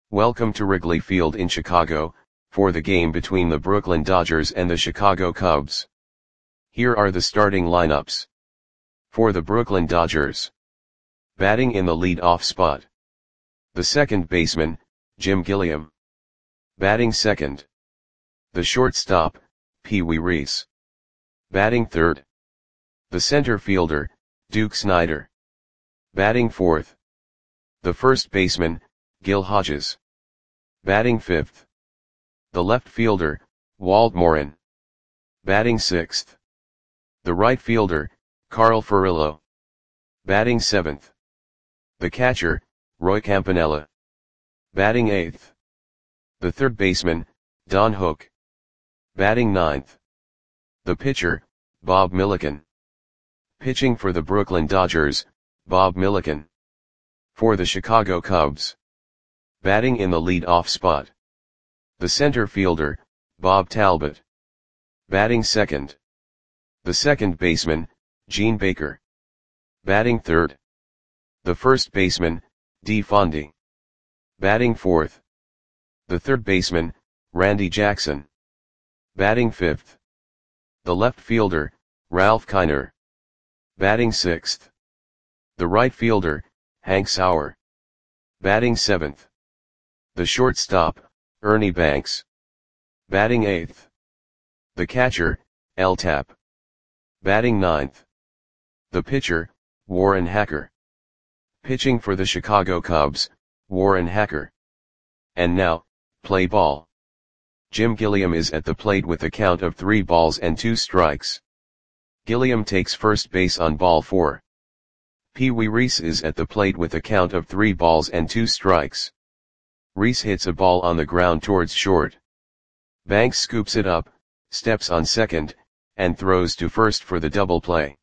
Welcome to Wrigley Field in Chicago, for the game between the Brooklyn Dodgers and the Chicago Cubs. Here are the starting lineups. For the Brooklyn Dodgers. Batting in the lead-off spot. The second baseman, Jim Gilliam. Batting second. The shortstop, Pee Wee Reese. Batting third. The center fielder, Duke Snider. Batting fourth. The first baseman, Gil Hodges. Batting fifth. The left fielder, Walt Morin. Batting sixth. The right fielder, Carl Furillo. Batting seventh. The catcher, Roy Campanella. Batting eighth. The third baseman, Don Hook. Batting ninth. The pitcher, Bob Milliken. Pitching for the Brooklyn Dodgers, Bob Milliken. For the Chicago Cubs. Batting in the lead-off spot. The center fielder, Bob Talbot. Batting second. The second baseman, Gene Baker. Batting third. The first baseman, Dee Fondy. Batting fourth. The third baseman, Randy Jackson. Batting fifth. The left fielder, Ralph Kiner. Batting sixth. The right fielder, Hank Sauer. Batting seventh. The shortstop, Ernie Banks. Batting eighth. The catcher, L. Tap. Batting ninth. The pitcher, Warren Hacker. Pitching for the Chicago Cubs, Warren Hacker. And now, play ball. Jim Gilliam is at the plate with a count of 3 balls and 2 strikes. Gilliam takes first base on ball 4. Pee Wee Reese is at the plate with a count of 3 balls and 2 strikes. Reese hits a ball on the ground towards short. Banks scoops it up, steps on second, and throws to first for the double play.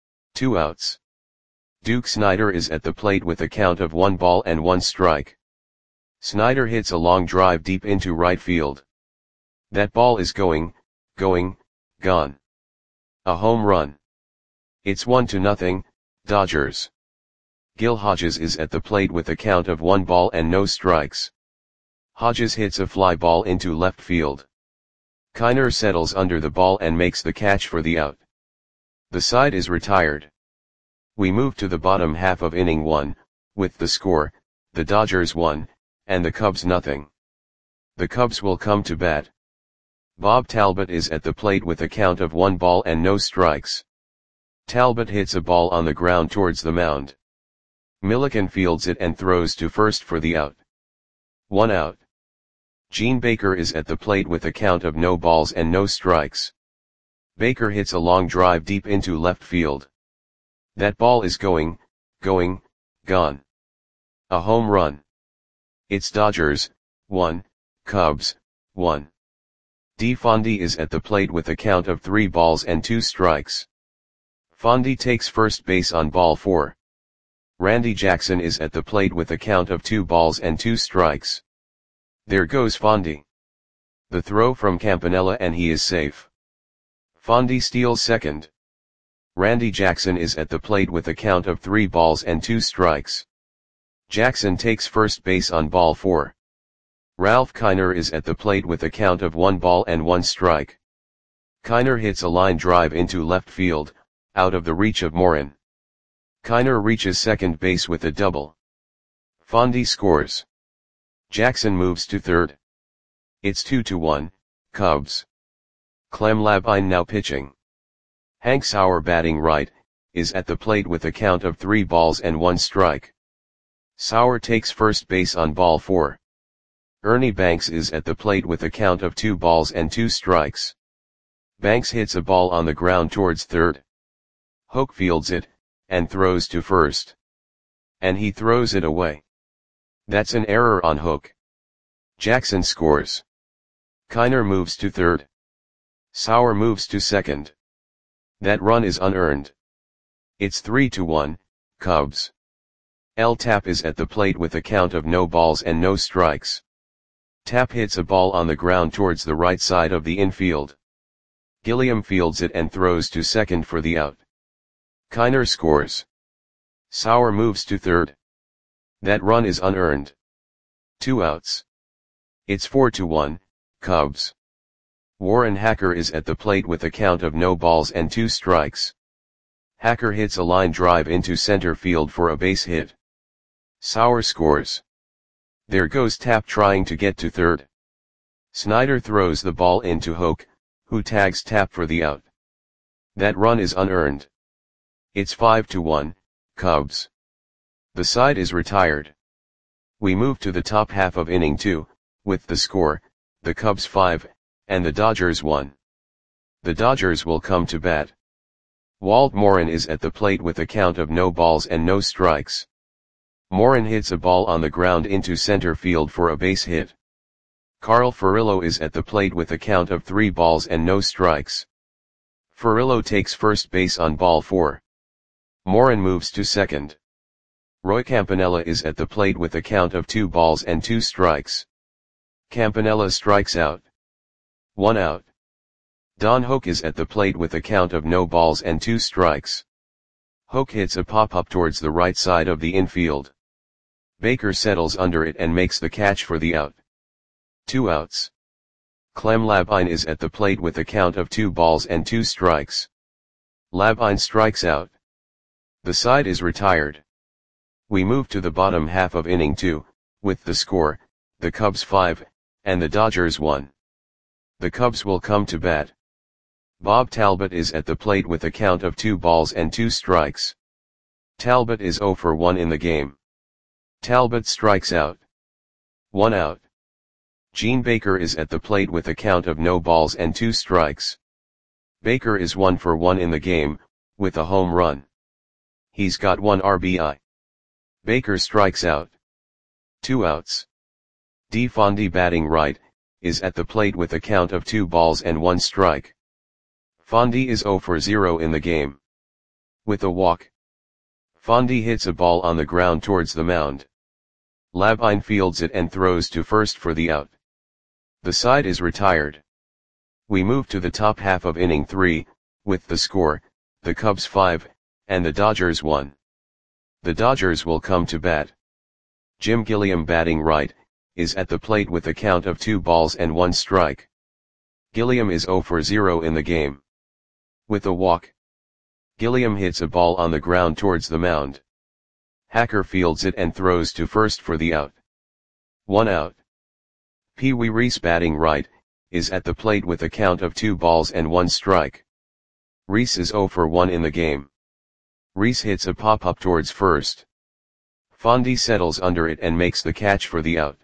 2 outs. Duke Snider is at the plate with a count of 1 ball and 1 strike. Snider hits a long drive deep into right field. That ball is gone. A home run. It's 1-0, Dodgers. Gil Hodges is at the plate with a count of 1 ball and no strikes. Hodges hits a fly ball into left field. Kiner settles under the ball and makes the catch for the out. The side is retired. We move to the bottom half of inning 1, with the score, the Dodgers 1, and the Cubs nothing. The Cubs will come to bat. Bob Talbot is at the plate with a count of 1 ball and no strikes. Talbot hits a ball on the ground towards the mound. Milliken fields it and throws to first for the out. 1 out. Gene Baker is at the plate with a count of no balls and no strikes. Baker hits a long drive deep into left field. That ball is gone. A home run. It's Dodgers 1, Cubs 1. Dee Fondy is at the plate with a count of 3 balls and 2 strikes. Fondy takes first base on ball 4. Randy Jackson is at the plate with a count of 2 balls and 2 strikes. There goes Fondy. The throw from Campanella and he is safe. Fondy steals second. Randy Jackson is at the plate with a count of 3 balls and 2 strikes. Jackson takes first base on ball 4. Ralph Kiner is at the plate with a count of 1 ball and 1 strike. Kiner hits a line drive into left field, out of the reach of Morin. Kiner reaches second base with a double. Fondy scores. Jackson moves to third. It's 2-1, Cubs. Clem Labine now pitching. Hank Sauer batting right, is at the plate with a count of 3 balls and 1 strike. Sauer takes first base on ball 4. Ernie Banks is at the plate with a count of 2 balls and 2 strikes. Banks hits a ball on the ground towards third. Hook fields it, and throws to first. And he throws it away. That's an error on Hook. Jackson scores. Kiner moves to third. Sauer moves to second. That run is unearned. It's 3-1, Cubs. L. Tap is at the plate with a count of no balls and no strikes. Tap hits a ball on the ground towards the right side of the infield. Gilliam fields it and throws to second for the out. Kiner scores. Sauer moves to third. That run is unearned. 2 outs. It's 4-1, Cubs. Warren Hacker is at the plate with a count of no balls and 2 strikes. Hacker hits a line drive into center field for a base hit. Sauer scores. There goes Tapp trying to get to third. Snyder throws the ball into Hoke, who tags Tapp for the out. That run is unearned. It's 5-1, Cubs. The side is retired. We move to the top half of inning 2, with the score, the Cubs 5, and the Dodgers 1. The Dodgers will come to bat. Walt Morin is at the plate with a count of no balls and no strikes. Morin hits a ball on the ground into center field for a base hit. Carl Furillo is at the plate with a count of 3 balls and no strikes. Furillo takes first base on ball 4. Morin moves to second. Roy Campanella is at the plate with a count of 2 balls and 2 strikes. Campanella strikes out. 1 out. Don Hoke is at the plate with a count of no balls and 2 strikes. Hoke hits a pop-up towards the right side of the infield. Baker settles under it and makes the catch for the out. 2 outs. Clem Labine is at the plate with a count of 2 balls and 2 strikes. Labine strikes out. The side is retired. We move to the bottom half of inning 2, with the score, the Cubs 5, and the Dodgers 1. The Cubs will come to bat. Bob Talbot is at the plate with a count of 2 balls and 2 strikes. Talbot is 0 for 1 in the game. Talbot strikes out. 1 out. Gene Baker is at the plate with a count of no balls and 2 strikes. Baker is 1 for 1 in the game, with a home run. He's got 1 RBI. Baker strikes out. 2 outs. D. Fondy, batting right, is at the plate with a count of 2 balls and 1 strike. Fondy is 0 for 0 in the game. With a walk. Fondy hits a ball on the ground towards the mound. Labine fields it and throws to first for the out. The side is retired. We move to the top half of inning 3, with the score, the Cubs 5, and the Dodgers 1. The Dodgers will come to bat. Jim Gilliam, batting right, is at the plate with a count of 2 balls and 1 strike. Gilliam is 0 for 0 in the game. With a walk. Gilliam hits a ball on the ground towards the mound. Hacker fields it and throws to first for the out. 1 out. Pee Wee Reese, batting right, is at the plate with a count of 2 balls and 1 strike. Reese is 0 for 1 in the game. Reese hits a pop-up towards first. Fondy settles under it and makes the catch for the out.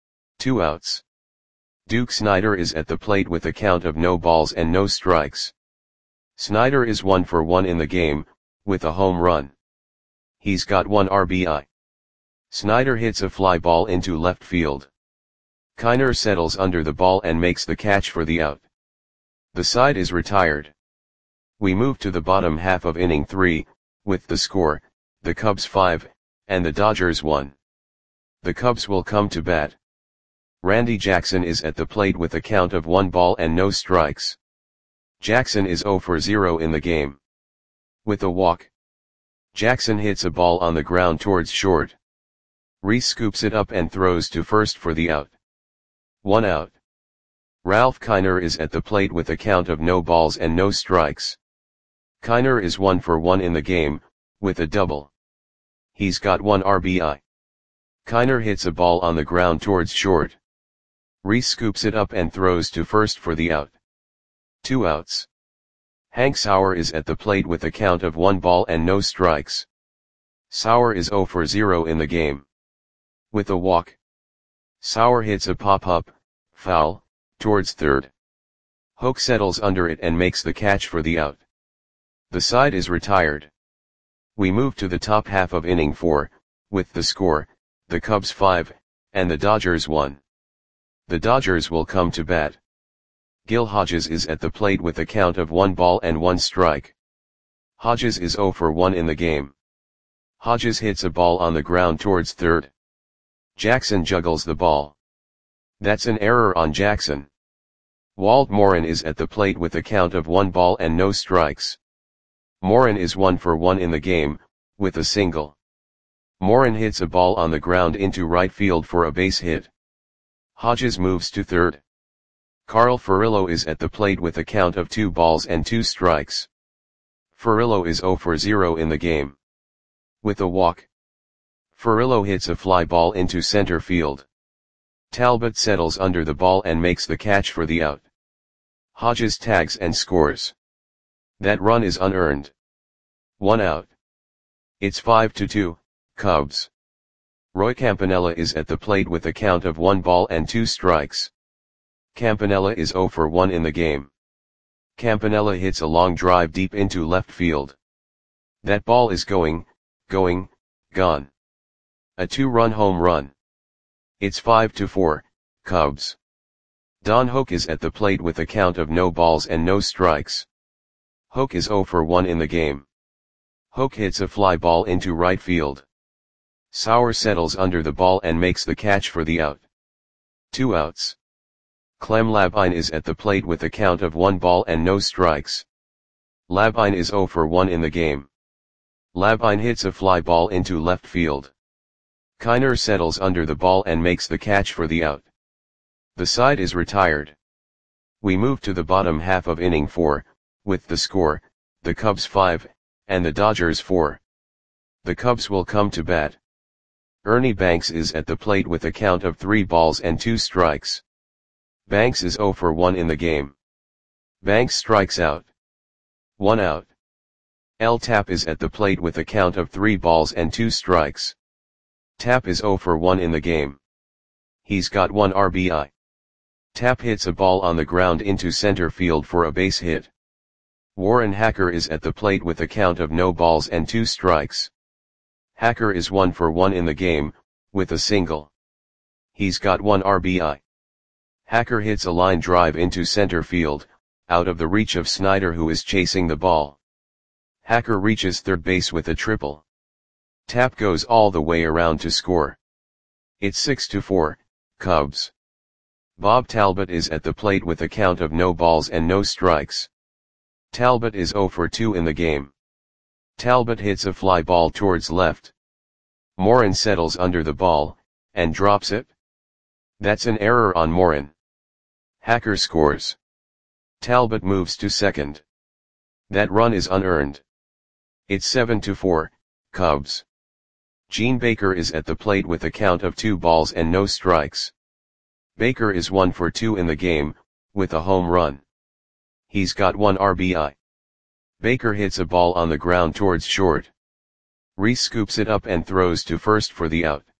2 outs. Duke Snider is at the plate with a count of no balls and no strikes. Snider is 1 for 1 in the game, with a home run. He's got 1 RBI. Snider hits a fly ball into left field. Kiner settles under the ball and makes the catch for the out. The side is retired. We move to the bottom half of inning 3, with the score, the Cubs 5, and the Dodgers 1. The Cubs will come to bat. Randy Jackson is at the plate with a count of 1 ball and no strikes. Jackson is 0 for 0 in the game. With a walk. Jackson hits a ball on the ground towards short. Reese scoops it up and throws to first for the out. 1 out. Ralph Kiner is at the plate with a count of no balls and no strikes. Kiner is 1 for 1 in the game, with a double. He's got 1 RBI. Kiner hits a ball on the ground towards short. Reese scoops it up and throws to first for the out. 2 outs. Hank Sauer is at the plate with a count of 1 ball and no strikes. Sauer is 0 for 0 in the game. With a walk. Sauer hits a pop-up, foul, towards third. Hoke settles under it and makes the catch for the out. The side is retired. We move to the top half of inning 4, with the score, the Cubs 5, and the Dodgers 1. The Dodgers will come to bat. Gil Hodges is at the plate with a count of 1 ball and 1 strike. Hodges is 0 for 1 in the game. Hodges hits a ball on the ground towards third. Jackson juggles the ball. That's an error on Jackson. Walt Morin is at the plate with a count of 1 ball and no strikes. Morin is 1 for 1 in the game, with a single. Morin hits a ball on the ground into right field for a base hit. Hodges moves to third. Carl Furillo is at the plate with a count of 2 balls and 2 strikes. Furillo is 0 for 0 in the game. With a walk, Furillo hits a fly ball into center field. Talbot settles under the ball and makes the catch for the out. Hodges tags and scores. That run is unearned. 1 out. It's 5-2, Cubs. Roy Campanella is at the plate with a count of 1 ball and 2 strikes. Campanella is 0 for 1 in the game. Campanella hits a long drive deep into left field. That ball is gone. A 2-run home run. It's 5-4, Cubs. Don Hoak is at the plate with a count of no balls and no strikes. Hoak is 0 for 1 in the game. Hoak hits a fly ball into right field. Sauer settles under the ball and makes the catch for the out. 2 outs. Clem Labine is at the plate with a count of 1 ball and no strikes. Labine is 0 for 1 in the game. Labine hits a fly ball into left field. Kiner settles under the ball and makes the catch for the out. The side is retired. We move to the bottom half of inning 4, with the score, the Cubs 5, and the Dodgers 4. The Cubs will come to bat. Ernie Banks is at the plate with a count of 3 balls and 2 strikes. Banks is 0 for 1 in the game. Banks strikes out. 1 out. L. Tapp is at the plate with a count of 3 balls and 2 strikes. Tapp is 0 for 1 in the game. He's got 1 RBI. Tapp hits a ball on the ground into center field for a base hit. Warren Hacker is at the plate with a count of no balls and 2 strikes. Hacker is 1 for 1 in the game, with a single. He's got 1 RBI. Hacker hits a line drive into center field, out of the reach of Snyder who is chasing the ball. Hacker reaches third base with a triple. Tapp goes all the way around to score. It's 6-4, Cubs. Bob Talbot is at the plate with a count of no balls and no strikes. Talbot is 0 for 2 in the game. Talbot hits a fly ball towards left. Morin settles under the ball, and drops it. That's an error on Morin. Hacker scores. Talbot moves to second. That run is unearned. It's 7-4, Cubs. Gene Baker is at the plate with a count of 2 balls and no strikes. Baker is 1 for 2 in the game, with a home run. He's got 1 RBI. Baker hits a ball on the ground towards short. Reese scoops it up and throws to first for the out.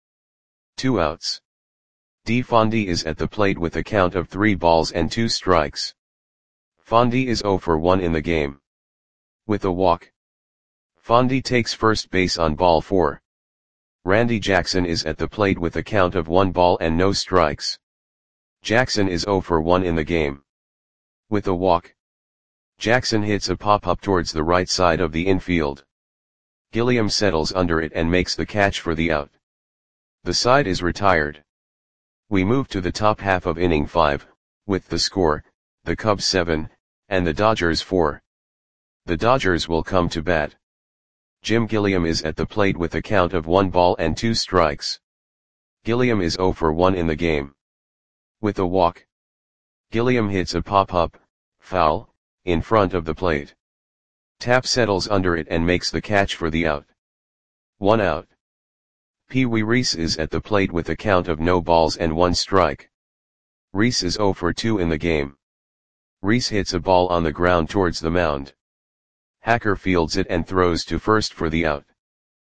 2 outs. D. Fondy is at the plate with a count of 3 balls and 2 strikes. Fondy is 0 for 1 in the game. With a walk, Fondy takes first base on ball 4. Randy Jackson is at the plate with a count of 1 ball and no strikes. Jackson is 0 for 1 in the game. With a walk, Jackson hits a pop-up towards the right side of the infield. Gilliam settles under it and makes the catch for the out. The side is retired. We move to the top half of inning 5, with the score, the Cubs 7, and the Dodgers 4. The Dodgers will come to bat. Jim Gilliam is at the plate with a count of 1 ball and 2 strikes. Gilliam is 0 for 1 in the game. With a walk, Gilliam hits a pop-up, foul, in front of the plate. Tapp settles under it and makes the catch for the out. 1 out. Pee Wee Reese is at the plate with a count of no balls and 1 strike. Reese is 0 for 2 in the game. Reese hits a ball on the ground towards the mound. Hacker fields it and throws to first for the out.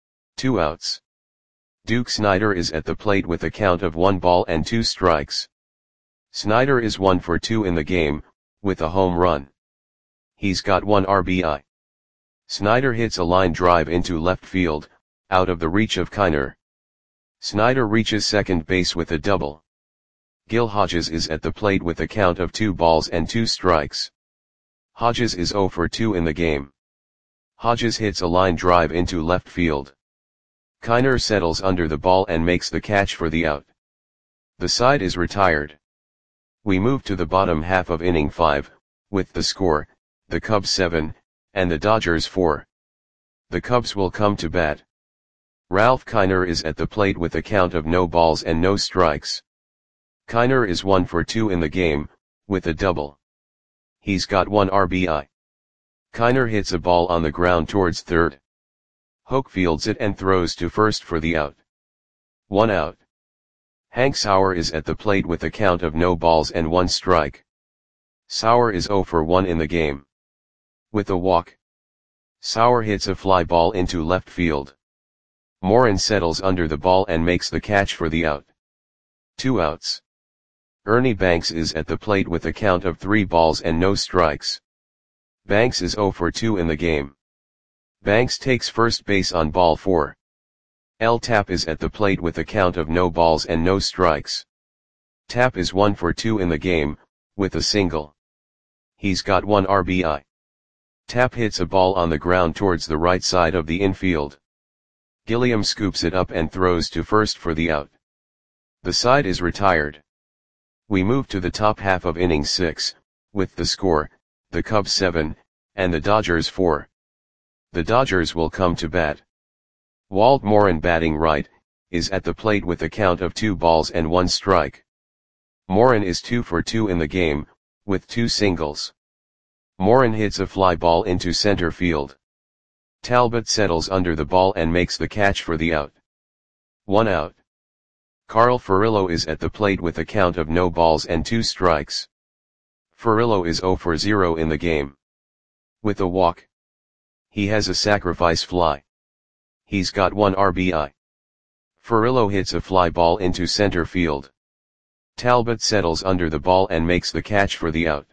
2 outs. Duke Snyder is at the plate with a count of 1 ball and 2 strikes. Snyder is 1 for 2 in the game, with a home run. He's got 1 RBI. Snyder hits a line drive into left field, out of the reach of Kiner. Snyder reaches second base with a double. Gil Hodges is at the plate with a count of 2 balls and 2 strikes. Hodges is 0 for 2 in the game. Hodges hits a line drive into left field. Kiner settles under the ball and makes the catch for the out. The side is retired. We move to the bottom half of inning 5, with the score, the Cubs 7, and the Dodgers 4. The Cubs will come to bat. Ralph Kiner is at the plate with a count of no balls and no strikes. Kiner is 1 for 2 in the game, with a double. He's got 1 RBI. Kiner hits a ball on the ground towards third. Hoke fields it and throws to first for the out. 1 out. Hank Sauer is at the plate with a count of no balls and 1 strike. Sauer is 0 for 1 in the game. With a walk, Sauer hits a fly ball into left field. Morin settles under the ball and makes the catch for the out. 2 outs. Ernie Banks is at the plate with a count of 3 balls and no strikes. Banks is 0 for 2 in the game. Banks takes first base on ball 4. L. Tapp is at the plate with a count of no balls and no strikes. Tapp is 1 for 2 in the game, with a single. He's got 1 RBI. Tapp hits a ball on the ground towards the right side of the infield. Gilliam scoops it up and throws to first for the out. The side is retired. We move to the top half of inning 6, with the score, the Cubs 7, and the Dodgers 4. The Dodgers will come to bat. Walt Morin, batting right, is at the plate with a count of 2 balls and 1 strike. Morin is 2 for 2 in the game, with 2 singles. Morin hits a fly ball into center field. Talbot settles under the ball and makes the catch for the out. 1 out. Carl Furillo is at the plate with a count of no balls and 2 strikes. Furillo is 0 for 0 in the game. With a walk, he has a sacrifice fly. He's got 1 RBI. Furillo hits a fly ball into center field. Talbot settles under the ball and makes the catch for the out.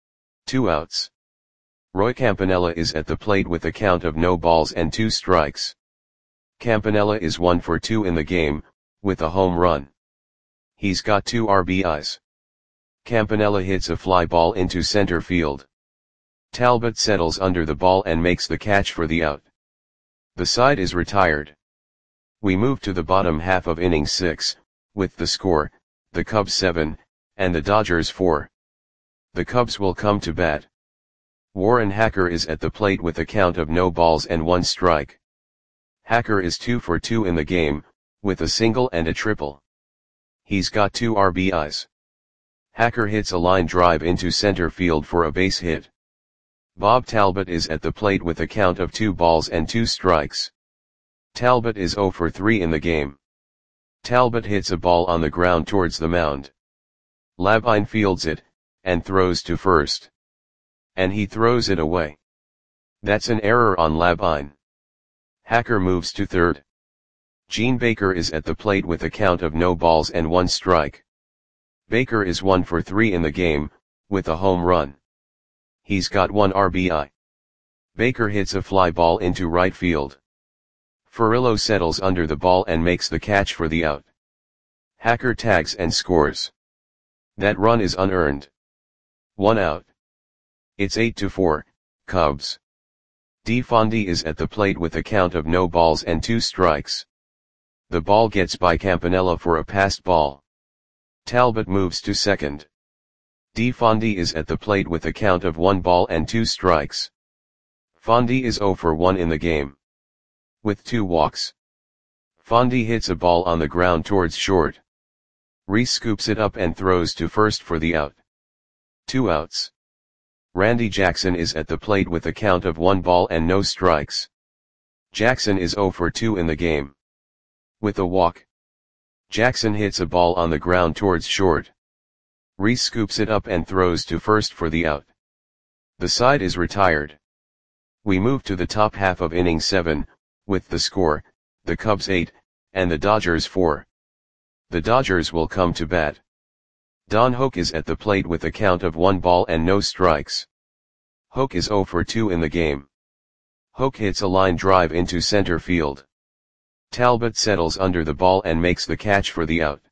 2 outs. Roy Campanella is at the plate with a count of no balls and 2 strikes. Campanella is 1 for 2 in the game, with a home run. He's got 2 RBIs. Campanella hits a fly ball into center field. Talbot settles under the ball and makes the catch for the out. The side is retired. We move to the bottom half of inning 6, with the score, the Cubs 7, and the Dodgers 4. The Cubs will come to bat. Warren Hacker is at the plate with a count of no balls and 1 strike. Hacker is 2 for 2 in the game, with a single and a triple. He's got 2 RBIs. Hacker hits a line drive into center field for a base hit. Bob Talbot is at the plate with a count of 2 balls and 2 strikes. Talbot is 0 for 3 in the game. Talbot hits a ball on the ground towards the mound. Labine fields it, and throws to first. And he throws it away. That's an error on Labine. Hacker moves to third. Gene Baker is at the plate with a count of no balls and 1 strike. Baker is 1 for 3 in the game, with a home run. He's got 1 RBI. Baker hits a fly ball into right field. Furillo settles under the ball and makes the catch for the out. Hacker tags and scores. That run is unearned. 1 out. It's 8-4, Cubs. DeFondy is at the plate with a count of no balls and 2 strikes. The ball gets by Campanella for a passed ball. Talbot moves to second. DeFondy is at the plate with a count of 1 ball and 2 strikes. Fondy is 0 for 1 in the game. With 2 walks. Fondy hits a ball on the ground towards short. Reese scoops it up and throws to first for the out. 2 outs. Randy Jackson is at the plate with a count of 1 ball and no strikes. Jackson is 0 for 2 in the game. With a walk, Jackson hits a ball on the ground towards short. Reese scoops it up and throws to first for the out. The side is retired. We move to the top half of inning 7, with the score, the Cubs 8, and the Dodgers 4. The Dodgers will come to bat. Don Hoke is at the plate with a count of 1 ball and no strikes. Hoke is 0 for 2 in the game. Hoke hits a line drive into center field. Talbot settles under the ball and makes the catch for the out.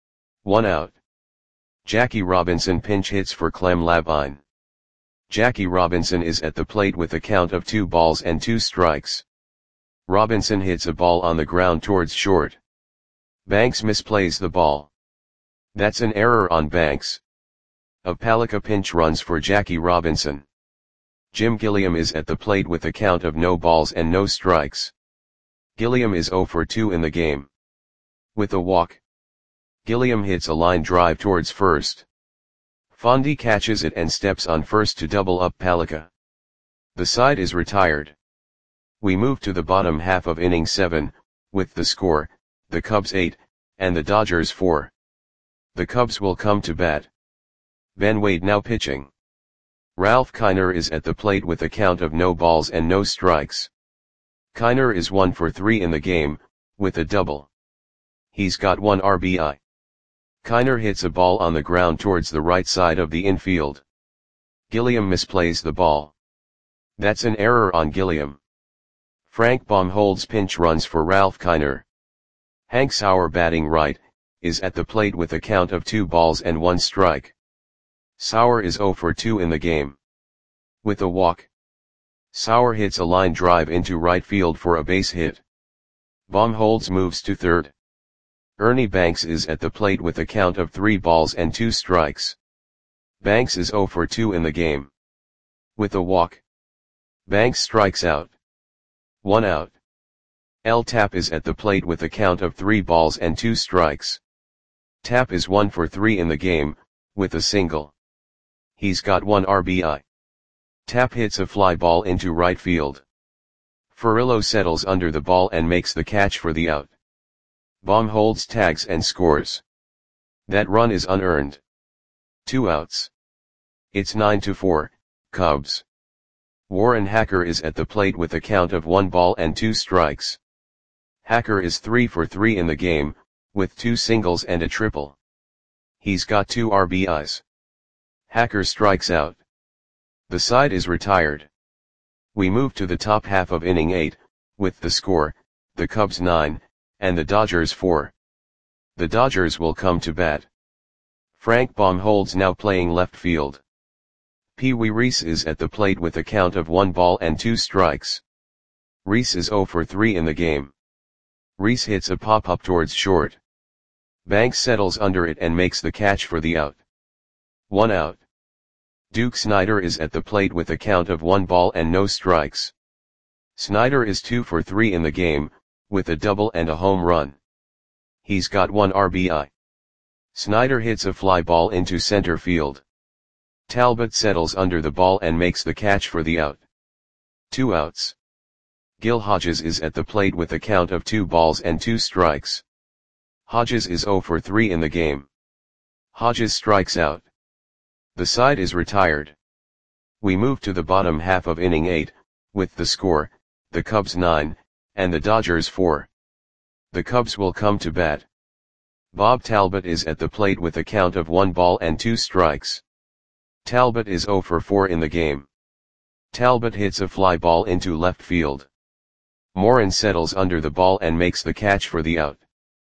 1 out. Jackie Robinson pinch hits for Clem Labine. Jackie Robinson is at the plate with a count of 2 balls and 2 strikes. Robinson hits a ball on the ground towards short. Banks misplays the ball. That's an error on Banks. A Palika pinch runs for Jackie Robinson. Jim Gilliam is at the plate with a count of no balls and no strikes. Gilliam is 0 for 2 in the game. With a walk, Gilliam hits a line drive towards first. Fondy catches it and steps on first to double up Palika. The side is retired. We move to the bottom half of inning 7, with the score, the Cubs 8, and the Dodgers 4. The Cubs will come to bat. Ben Wade now pitching. Ralph Kiner is at the plate with a count of no balls and no strikes. Kiner is 1 for 3 in the game, with a double. He's got 1 RBI. Kiner hits a ball on the ground towards the right side of the infield. Gilliam misplays the ball. That's an error on Gilliam. Frank Baum holds pinch runs for Ralph Kiner. Hank Sauer, batting right, is at the plate with a count of 2 balls and 1 strike. Sauer is 0 for 2 in the game. With a walk, Sauer hits a line drive into right field for a base hit. Baum holds moves to third. Ernie Banks is at the plate with a count of 3 balls and 2 strikes. Banks is 0 for 2 in the game. With a walk, Banks strikes out. 1 out. L. Tapp is at the plate with a count of 3 balls and 2 strikes. Tapp is 1 for 3 in the game, with a single. He's got 1 RBI. Tapp hits a fly ball into right field. Furillo settles under the ball and makes the catch for the out. Baum holds tags and scores. That run is unearned. 2 outs. It's 9-4, Cubs. Warren Hacker is at the plate with a count of 1 ball and 2 strikes. Hacker is 3 for 3 in the game, with 2 singles and a triple. He's got 2 RBIs. Hacker strikes out. The side is retired. We move to the top half of inning 8, with the score, the Cubs 9, and the Dodgers 4. The Dodgers will come to bat. Frank Baum holds now playing left field. Pee Wee Reese is at the plate with a count of 1 ball and 2 strikes. Reese is 0 for 3 in the game. Reese hits a pop-up towards short. Banks settles under it and makes the catch for the out. 1 out. Duke Snider is at the plate with a count of 1 ball and no strikes. Snider is 2 for 3 in the game, with a double and a home run. He's got 1 RBI. Snider hits a fly ball into center field. Talbot settles under the ball and makes the catch for the out. 2 outs. Gil Hodges is at the plate with a count of 2 balls and 2 strikes. Hodges is 0 for 3 in the game. Hodges strikes out. The side is retired. We move to the bottom half of inning 8, with the score, the Cubs 9, and the Dodgers 4. The Cubs will come to bat. Bob Talbot is at the plate with a count of 1 ball and 2 strikes. Talbot is 0 for 4 in the game. Talbot hits a fly ball into left field. Morin settles under the ball and makes the catch for the out.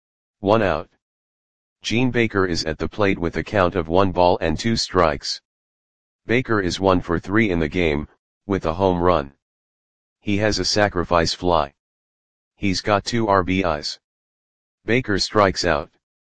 1 out. Gene Baker is at the plate with a count of 1 ball and 2 strikes. Baker is 1 for 3 in the game, with a home run. He has a sacrifice fly. He's got 2 RBIs. Baker strikes out.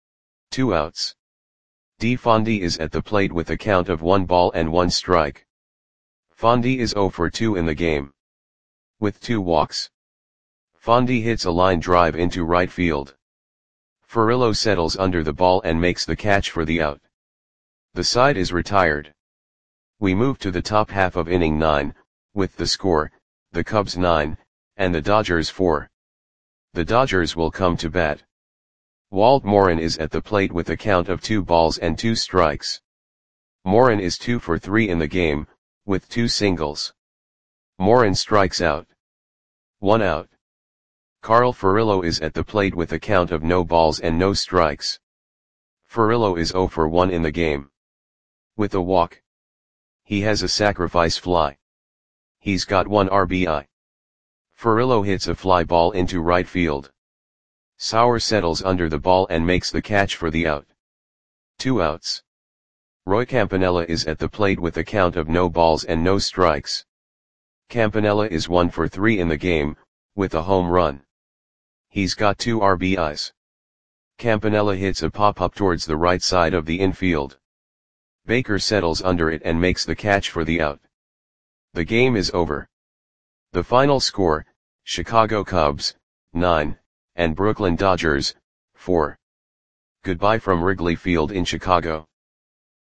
2 outs. D. Fondy is at the plate with a count of 1 ball and 1 strike. Fondy is 0 for 2 in the game. With 2 walks. Fondy hits a line drive into right field. Furillo settles under the ball and makes the catch for the out. The side is retired. We move to the top half of inning 9, with the score, the Cubs 9, and the Dodgers 4. The Dodgers will come to bat. Walt Morin is at the plate with a count of 2 balls and 2 strikes. Morin is 2 for 3 in the game, with 2 singles. Morin strikes out. 1 out. Carl Furillo is at the plate with a count of no balls and no strikes. Furillo is 0 for 1 in the game. With a walk. He has a sacrifice fly. He's got 1 RBI. Furillo hits a fly ball into right field. Sauer settles under the ball and makes the catch for the out. 2 outs. Roy Campanella is at the plate with a count of no balls and no strikes. Campanella is 1 for 3 in the game, with a home run. He's got 2 RBIs. Campanella hits a pop-up towards the right side of the infield. Baker settles under it and makes the catch for the out. The game is over. The final score, Chicago Cubs, 9, and Brooklyn Dodgers, 4. Goodbye from Wrigley Field in Chicago.